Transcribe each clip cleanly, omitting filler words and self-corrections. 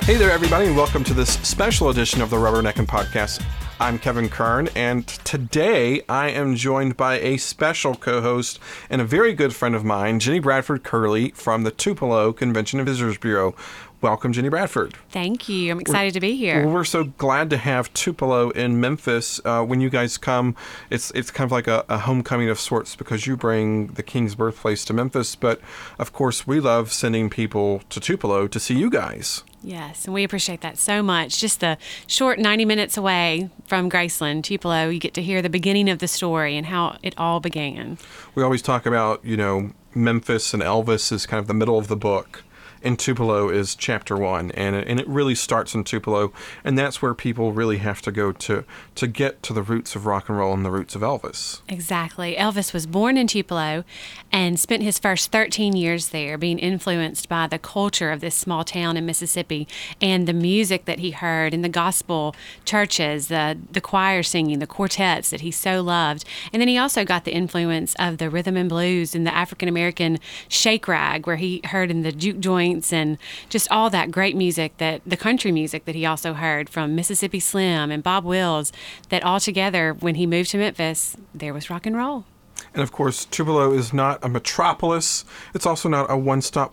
Hey there, everybody, and welcome to this special edition of the Rubberneckin' Podcast. I'm Kevin Kern, and today I am joined by a special co-host and a very good friend of mine, Jenny Bradford Curley from the Tupelo Convention and Visitors Bureau. Welcome, Jenny Bradford. Thank you. I'm excited to be here. We're so glad to have Tupelo in Memphis. When you guys come, it's kind of like a homecoming of sorts because you bring the King's birthplace to Memphis. But, of course, we love sending people to Tupelo to see you guys. Yes, and we appreciate that so much. Just the short 90 minutes away from Graceland, Tupelo, you get to hear the beginning of the story and how it all began. We always talk about, Memphis and Elvis is kind of the middle of the book. And Tupelo is chapter 1, and it really starts in Tupelo, and that's where people really have to go to get to the roots of rock and roll and the roots of Elvis. Exactly. Elvis was born in Tupelo and spent his first 13 years there being influenced by the culture of this small town in Mississippi and the music that he heard in the gospel churches, the choir singing, the quartets that he so loved. And then he also got the influence of the rhythm and blues and the African-American shake rag, where he heard in the juke joint and just all that great music, that the country music that he also heard from Mississippi Slim and Bob Wills, that all together, when he moved to Memphis, there was rock and roll. And of course, Tupelo is not a metropolis. It's also not a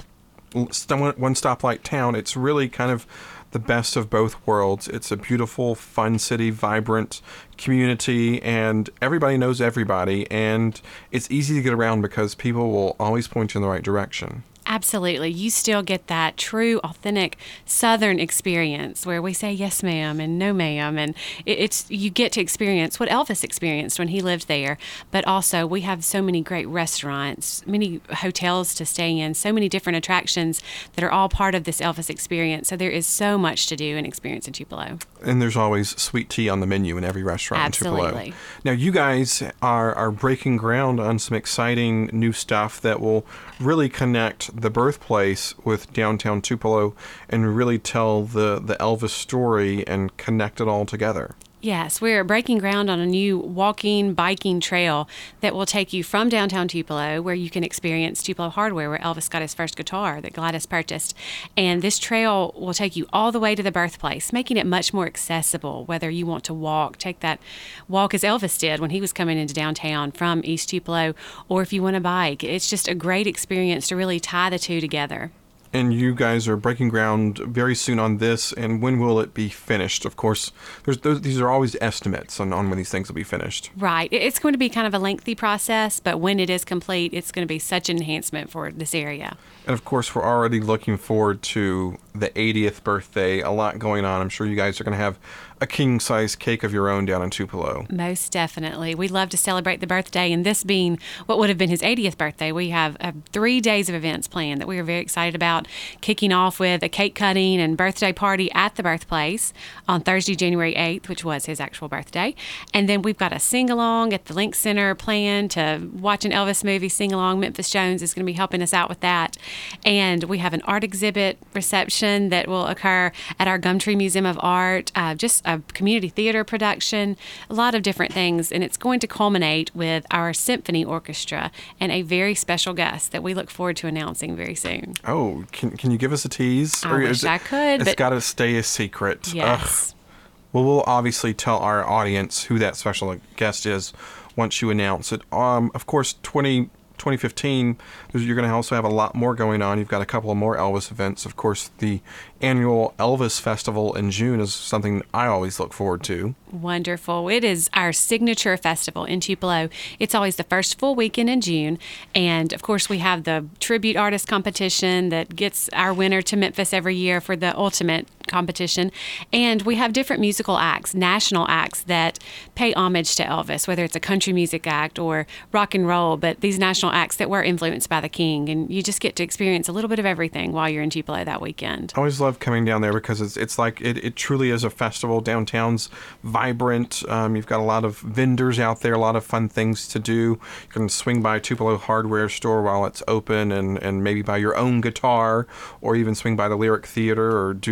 one-stop-light town. It's really kind of the best of both worlds. It's a beautiful, fun city, vibrant community, and everybody knows everybody, and it's easy to get around because people will always point you in the right direction. Absolutely. You still get that true, authentic Southern experience where we say yes, ma'am, and no, ma'am. And you get to experience what Elvis experienced when he lived there. But also, we have so many great restaurants, many hotels to stay in, so many different attractions that are all part of this Elvis experience. So there is so much to do and experience in Tupelo. And there's always sweet tea on the menu in every restaurant Absolutely. in Tupelo. Now, you guys are breaking ground on some exciting new stuff that will really connect the birthplace with downtown Tupelo and really tell the Elvis story and connect it all together. Yes, we're breaking ground on a new walking, biking trail that will take you from downtown Tupelo, where you can experience Tupelo Hardware, where Elvis got his first guitar that Gladys purchased. And this trail will take you all the way to the birthplace, making it much more accessible, whether you want to walk, take that walk as Elvis did when he was coming into downtown from East Tupelo, or if you want to bike. It's just a great experience to really tie the two together. And you guys are breaking ground very soon on this, and when will it be finished? Of course, these are always estimates on when these things will be finished. Right. It's going to be kind of a lengthy process, but when it is complete, it's going to be such an enhancement for this area. And of course, we're already looking forward to the 80th birthday. A lot going on. I'm sure you guys are going to have a king-size cake of your own down in Tupelo. Most definitely. We love to celebrate the birthday, and this being what would have been his 80th birthday, we have 3 days of events planned that we are very excited about, kicking off with a cake cutting and birthday party at the birthplace on Thursday, January 8th, which was his actual birthday. And then we've got a sing-along at the Link Center planned to watch an Elvis movie sing-along. Memphis Jones is going to be helping us out with that. And we have an art exhibit reception that will occur at our Gumtree Museum of Art, just a community theater production, a lot of different things. And it's going to culminate with our symphony orchestra and a very special guest that we look forward to announcing very soon. Oh, can you give us a tease? I wish I could. It's got to stay a secret. Yes. Ugh. Well, we'll obviously tell our audience who that special guest is once you announce it. Of course, 2015, you're going to also have a lot more going on. You've got a couple of more Elvis events. Of course, the annual Elvis Festival in June is something I always look forward to. Wonderful. It is our signature festival in Tupelo. It's always the first full weekend in June. And, of course, we have the tribute artist competition that gets our winner to Memphis every year for the ultimate competition. And we have different musical acts, national acts that pay homage to Elvis, whether it's a country music act or rock and roll, but these national acts that were influenced by the King. And you just get to experience a little bit of everything while you're in Tupelo that weekend. I always love coming down there because it's like it truly is a festival. Downtown's vibrant. You've got a lot of vendors out there, a lot of fun things to do. You can swing by Tupelo Hardware Store while it's open and maybe buy your own guitar, or even swing by the Lyric Theater or do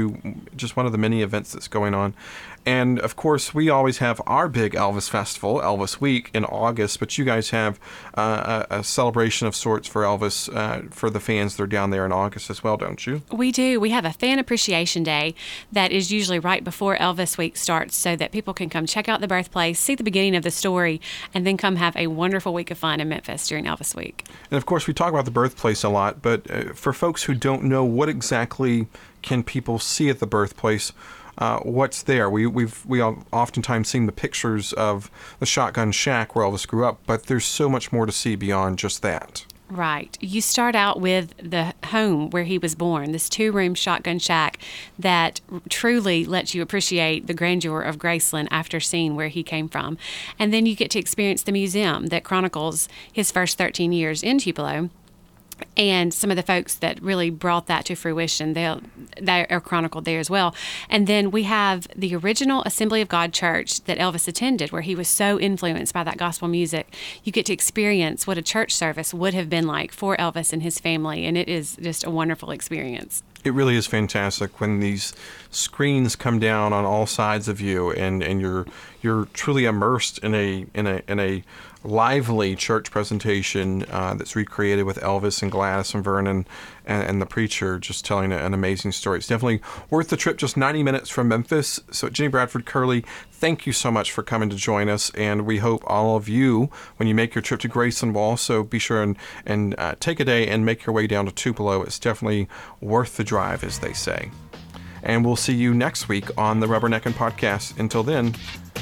just one of the many events that's going on. And of course, we always have our big Elvis festival, Elvis Week, in August. But you guys have a celebration of sorts for Elvis for the fans that are down there in August as well, don't you? We do. We have a Fan Appreciation Day that is usually right before Elvis Week starts, so that people can come check out the birthplace, see the beginning of the story, and then come have a wonderful week of fun in Memphis during Elvis Week. And of course, we talk about the birthplace a lot, but for folks who don't know, what exactly can people see at the birthplace? What's there? We oftentimes seen the pictures of the Shotgun Shack where Elvis grew up, but there's so much more to see beyond just that. Right. You start out with the home where he was born, this 2-room shotgun shack that truly lets you appreciate the grandeur of Graceland after seeing where he came from. And then you get to experience the museum that chronicles his first 13 years in Tupelo. And some of the folks that really brought that to fruition, they are chronicled there as well. And then we have the original Assembly of God church that Elvis attended, where he was so influenced by that gospel music. You get to experience what a church service would have been like for Elvis and his family, and it is just a wonderful experience. It really is fantastic when these screens come down on all sides of you, and you're truly immersed in a lively church presentation that's recreated with Elvis and Gladys and Vernon and the preacher just telling an amazing story. It's definitely worth the trip, just 90 minutes from Memphis. So Jenny Bradford Curley, thank you so much for coming to join us, and we hope all of you, when you make your trip to Graceland, will also be sure and take a day and make your way down to Tupelo. It's definitely worth the drive, as they say. And we'll see you next week on the Rubberneckin' Podcast. Until then,